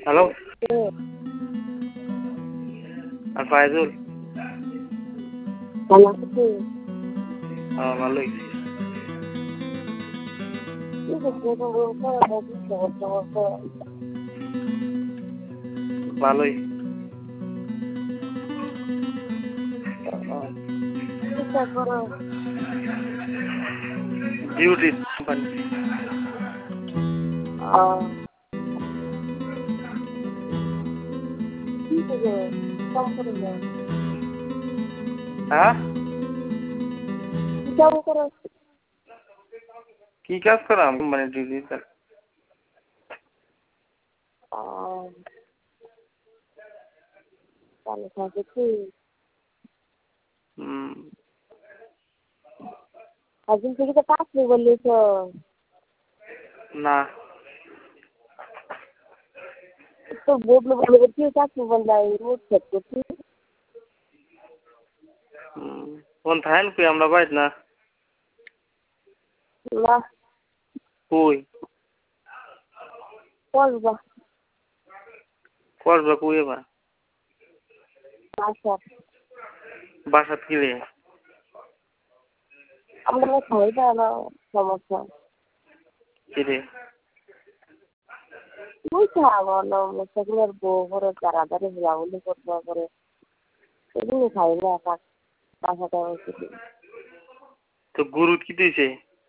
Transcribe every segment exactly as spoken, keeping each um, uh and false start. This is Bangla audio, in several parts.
হ্যালো, কে? আর ফায়জুল? ভালো আছি। হ্যাঁ, ভালোই। কি করছো তুমি? সারাটা দিচ্ছ বলতে বলতে। ভালোই। চিন্তা করো। Duty company. আহ, কি করো? কাম করো না। হ্যাঁ? কি কাম করো? কি কাজ করাম কোম্পানি ডিউটি? আহ, তাহলে থাকে কি? হুম। একদিন থেকে তো চাকরি বললিস। না। তো বদলে বদলে করছি চাকরি বললাই রোজ সেট করছি। হুম। কোন থাকেন কই আমরা বাইর না? না, কই? করবা। করবা কই এবার? আচ্ছা, বাসাত কি রে? আমরা খাই না সমস্যা। কি রে? তুই খাওয়া না সেগুলোর বউ করে তাড়াতাড়ি ঘোরাঘুরি করতে করে এগুলো খাই না একা বাসাটা হচ্ছে তো গুরু কি দিয়েছে?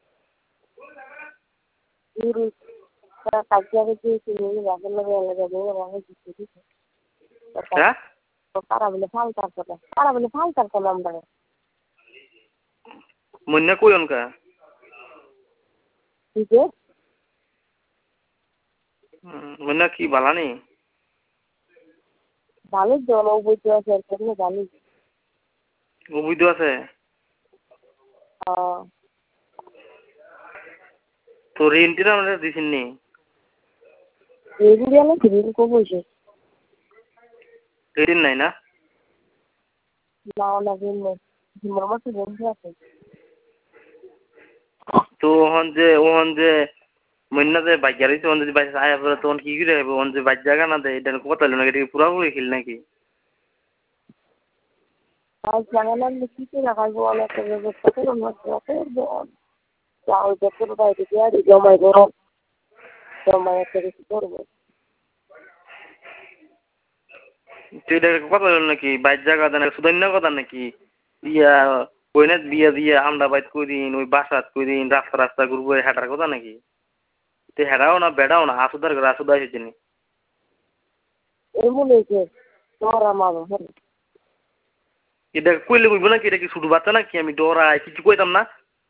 গুরু তারা কাজিয়াকে দিয়েছে নিয়ে রাখের লগে এলাকা দিয়ে রাখে দিচ্ছে দিচ্ছে হ্যাঁ? তারা বলে ফালতার কথা তারা বলে ফালতার কথা আমরা মন্যা কই অনকা? দিতে মন্যা কি বালা নেই? ভালো জন বইতে আছে এরকম ভালো অবৈধ আছে? তো রেন্টিরা আমরা দিছেন নি? রেডি গেলে রেডি কম হয়েছে রেন্টিন নাই না? না না ভিন্ন ভিন্নর মতো বন্ধু আছে তো ওহন যে ওহন যে মন্যা যে বাইক গাড়িতে ওহন যদি বাইক আয়া পড়ে তখন কি করে হবে? ওহন যে বাইক জায়গা না দেয় এটা কথা হলো নাকি? এটা কি পুরাপুরি খেল নাকি? আর জানালাম কি করে রাখাবো অনেক ব্যবস্থা করে করবো যা ওই বেতন বাইরে দিয়ে আর জমাই করো জমাই একটা কিছু করবো তো এটা কথা হলো নাকি? বাইক জায়গা দেয় নাকি? সুদান্য কথা নাকি? ইয়া বইনের বিয়া দিয়ে আমরা বাইক কই দিন ওই বাসাত কই দিন রাস্তা রাস্তা ঘুরবো হেঁটার কথা নাকি? তো হেঁটাও না বেড়াও না আসুদার করে আসুদা এসেছে নি? এমন হয়েছে তোমার আমার হ্যাঁ এটা কইলে কইব নাকি? এটা কি শুধু বাচ্চা নাকি? আমি ডরাই কিছু কইতাম না?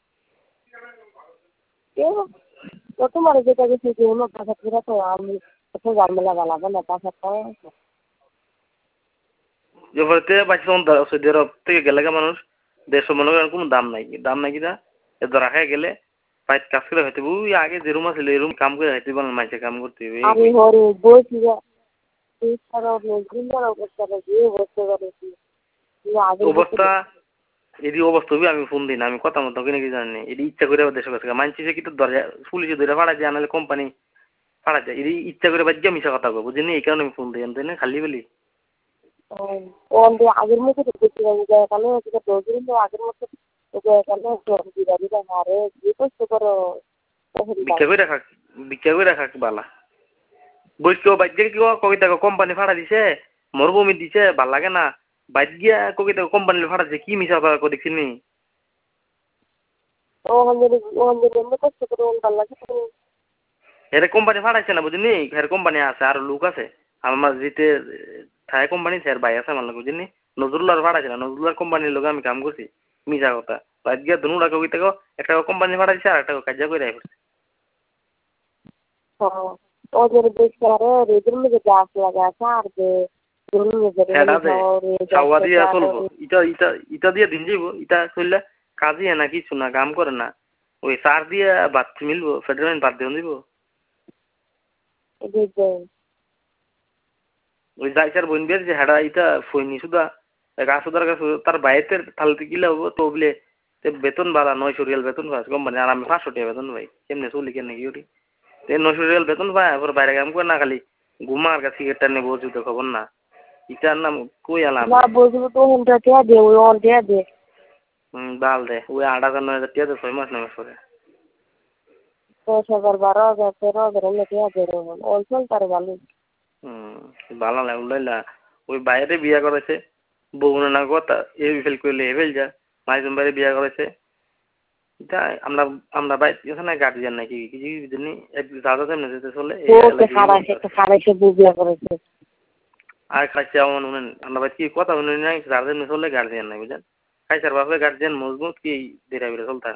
কেউ তো তোমার যেটা গেছে যে হলো পাশা ফেরা তো আমি এত ঝামেলা বালাবো না পাশা পাওয়া এবারে বাইশ সৌদি আরব থেকে গেলে মানুষ দেড়শো মনে করেন কোনো দাম নাই দাম নাই কিনা এ ধরা খাই গেলে বাইক কাজ করে হইতে ওই আগে যে রুম আছিল এই রুম কাম করে হইতে বলেন মাইসে কাম করতে আমি হরে বলছি যে এই ছাড়া বৃন্দার অবস্থাটা যে অবস্থা করেছি আগের অবস্থা এদি অবস্থা হবে আমি ফোন দিই না আমি কথা মতো কিনে কি জানি এটি ইচ্ছা করে দেশের কাছে মানছি কি তো দরজা পুলিশে ধরে ফাড়া যায় নাহলে কোম্পানি ফাড়া যায় এটি ইচ্ছা করে বাজ্যা মিশা কথা কব বুঝলি এই কারণে আমি ফোন দিই আমি না খালি বলি ও আগের মতো দেখছি এখানে কিন্তু আগের মতো এখানে দিদা দিদা হারে যে কষ্ট করো ভিক্ষা করে রাখা ভিক্ষা করে রাখা বালা বই কেউ বাইক দিয়ে কেউ কবিতা কোম্পানি ভাড়া দিছে মরুভূমি দিছে ভাল লাগে না বাইক গিয়া কবিতা কোম্পানি ভাড়া দিছে কি মিশা কথা দেখছি নি কষ্ট করে ভাল লাগে এর কোম্পানি ভাড়াইছে না বুঝলি এর কোম্পানি আছে আর লোক আছে আমার যেতে থাই কোম্পানি স্যার ভাই আছে আমার বুঝলি নজরুল্লার ভাড়াইছে না নজরুল্লার কোম্পানির লোক আমি কাম করছি মিশা কথা বাইক গিয়া দুটা কবিতা একটা কোম্পানি ভাড়া দিছে আর একটা কাজা করে রাখছে ওদের দেখতে আরে রেজের মধ্যে গাছ লাগা আর যে খাওয়া দিয়া চলবো ইটা ইটা ইটা দিয়ে দিন যাইব ইটা চললে কাজই না কিছু না কাম করে না ওই সার দিয়ে ভাত মিলবো ফেডারেল ভাত দিয়ে দিব ওই যাইসার বোন বের যে হেডা ইটা ফইনি সুদা গাছুদার কাছে তার বাইরের থালতে গিলা হবো তো বলে বেতন বাড়া নয়শো রিয়াল বেতন পাস কোম্পানি আর আমি পাঁচশো টাকা বেতন পাই কেমনে চলি কেন কি ওটি নয়শো রিয়াল বেতন পাই এবার বাইরে কাম করে না খালি ঘুমার কাছে সিগারেটটা নিয়ে বসে তো খবর না ইটার নাম কই আলাম না বুঝবো তো ওটা কে দে ওই অন কে দে হুম বাল দে ওই আট হাজার নয় হাজার টিয়া তো ছয় মাস নয় মাস করে দশ হাজার বারো হাজার তেরো হাজার এমনি কে দে অঞ্চল তার ভালো হুম ভালো লাগে উল্লাইলা ওই বাইরে বিয়া করেছে বউ না কথা এ ফেল করলে এ ফেল যা মাইজন বাইরে বিয়া করেছে এটা আমরা আমরা বাইরে এখানে গার্জিয়ান নাকি কিছু কিছু এক দাদা তেমনি যেতে চলে ও কে খারাইছে একটা খারাইছে বুবিয়া করেছে আর খাইছে এমন উনি আমরা বাইরে কি কথা উনি নাই গার্জিয়ান চলে গার্জিয়ান নাই বুঝলেন খাইছার বাপে গার্জিয়ান মজবুত কি দেরা বেরা চলতে